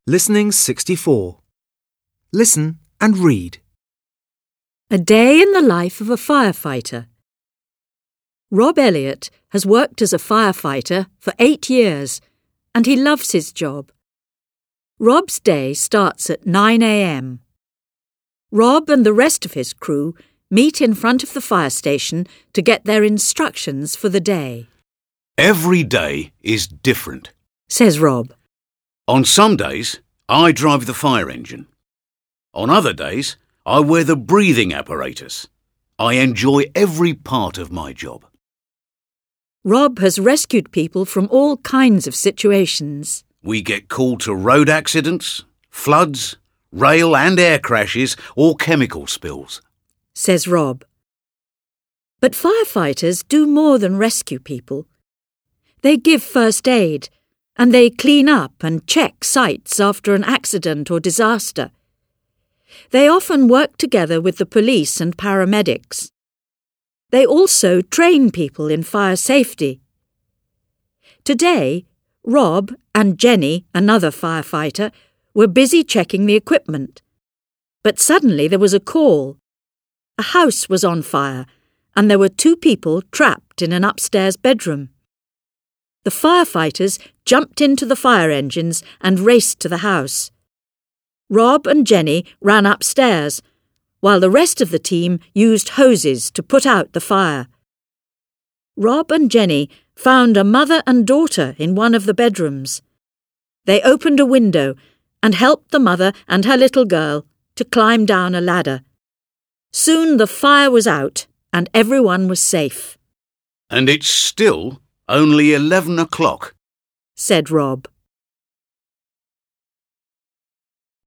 Listening 64. Listen and read. A day in the life of a firefighter. Rob Elliott has worked as a firefighter for 8 years and he loves his job. Rob's day starts at 9 a.m. Rob and the rest of his crew meet in front of the fire station to get their instructions for the day. Every day is different, says Rob. On some days, I drive the fire engine. On other days, I wear the breathing apparatus. I enjoy every part of my job. Rob has rescued people from all kinds of situations. We get called to road accidents, floods, rail and air crashes or chemical spills, says Rob. But firefighters do more than rescue people. They give first aid and they clean up and check sites after an accident or disaster. They often work together with the police and paramedics. They also train people in fire safety. Today, Rob and Jenny, another firefighter, were busy checking the equipment. But suddenly there was a call. A house was on fire and there were 2 people trapped in an upstairs bedroom. The firefighters jumped into the fire engines and raced to the house. Rob and Jenny ran upstairs, while the rest of the team used hoses to put out the fire. Rob and Jenny found a mother and daughter in one of the bedrooms. They opened a window and helped the mother and her little girl to climb down a ladder. Soon the fire was out and everyone was safe. And it's still only 11 o'clock, said Rob.